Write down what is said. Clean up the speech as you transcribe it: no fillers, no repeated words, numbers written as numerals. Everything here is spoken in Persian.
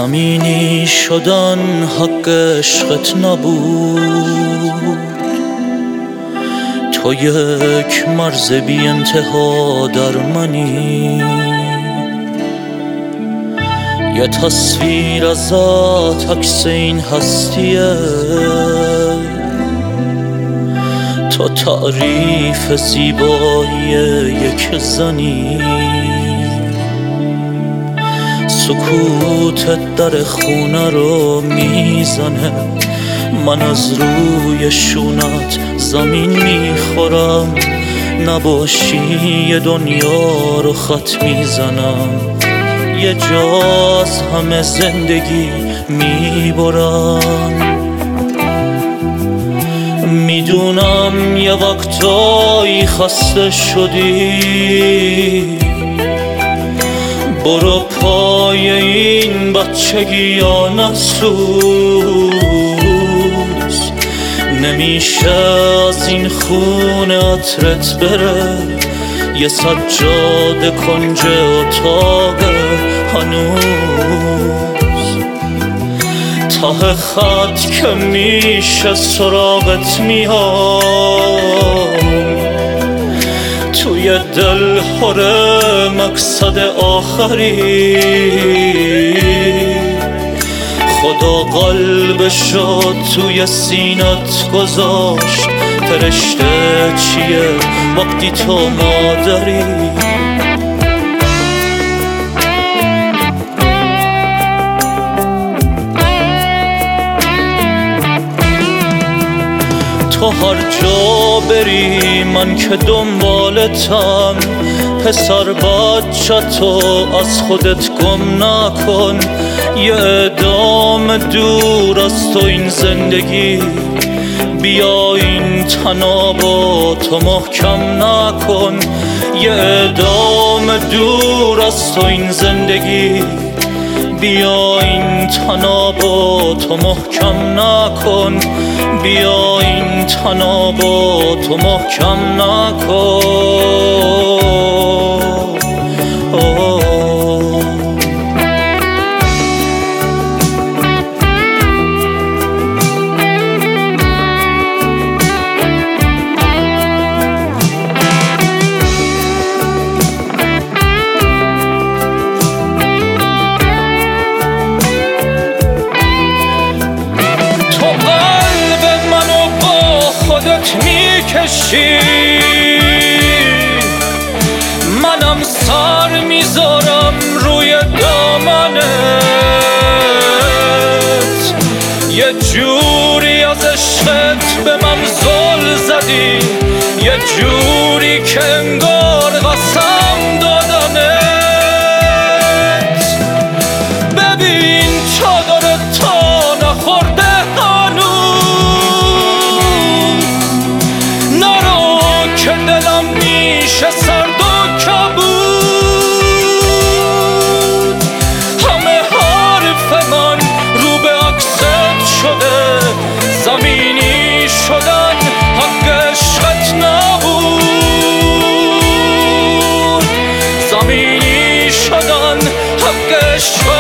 زمینی شدن حق عشقت نبود، تو یک مرز بی انتها در منی، یه تصویر ازت عکس این هستیه، تو تعریف زیبایی یک زنی، سکوتت در خونه رو میزنه، من از روی شونت زمین میخورم، نباشی یه دنیا رو خط میزنم، یه جا از همه زندگی میبرم. میدونم یه وقتایی خسته شدی، برو پای این بچگی ها نسوز، نمیشه از این خونه عطرت بره، یه سجاده کنج اتاقه هنوز، ته خط که میشه سراغت میام، توی دل هره مقصد آخری، خدا قلبشو توی سینت گذاشت، فرشته چیه وقتی تو مادری. تو هر جا بری من که دنبالتم، پسر بچه تو از خودت گم نکن، یه اعدام دور از تو این زندگی، بیا این تناباتو محکم نکن، یه اعدام دور از تو این زندگی، بیا این تناباتو محکم نکن، بیا این تناباتو محکم نکن. میکشی منم سر میذارم روی دامنت، یه جوری از عشقت به من زل زدی، یه جوری که انگار قسم دادنت، ببین چادرت تا نخورده دلم میشه سرد و کبود، همه حرف من رو به عکست شده، زمینی شدن حق عشقت نبود، زمینی شدن حق عشقت